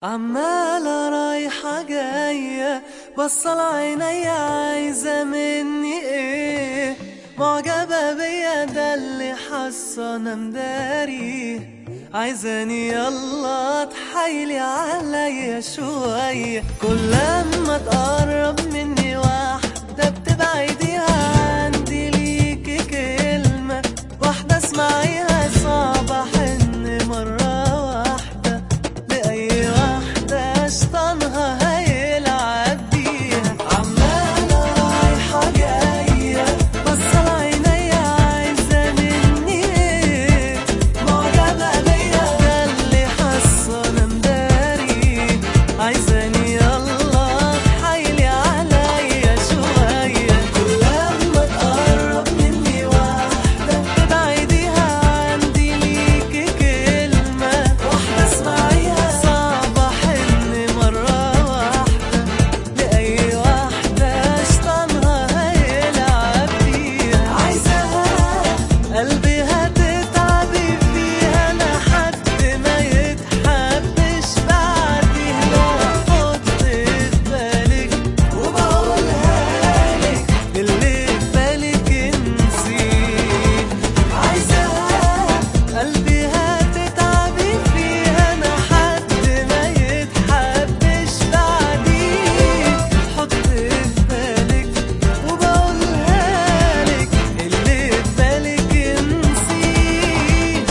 عمالة رايحة جاية بصل عينيا عايزة مني ايه؟ معجبة بيا ده اللي حاسة انا مداري، عايزاني يلا تحايلي عليا شوية. كل لما تقرب مني واحدة بتبعديها عندي ليكي كلمة واحدة اسمعيها صعبة حن مرة واحدة لأي واحدة شطانها هيلعب بيها. عمالة رايحة جاية بصل عينيا عايزة مني ايه؟ معجبة بيا ده اللي حاسة انا مداري، عايزاني يلا تحايلي عليا شوية. كل لما تقرب مني واحدة تبعديها عندي ليكي كلمة واحدة اسمعيها صعبة حن مرة واحدة لأي واحدة شطانها هيلعب بيها. عايزاها قلبي هتتعبي فيها لحد ما يتحبش بعديها. حط في بالك وبقولها لك اللي في بالك انسيه. عايزاها قلبي هتتعبي فيها لحد ما يتحبش بعديه. حط في بالك وبقولها لك اللي في بالك انسيه.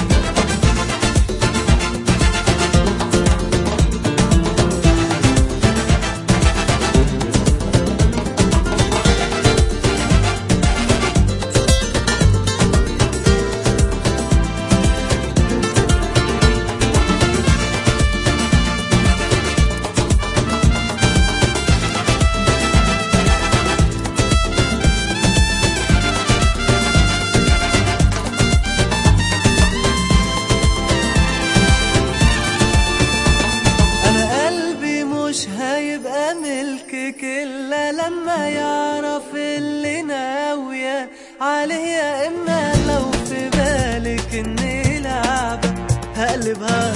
أنا قلبي مش هيبقى ملكك إلا لما يعرف اللي ناوية عليه. يا إما لو في بالك إني لعبة هقلبها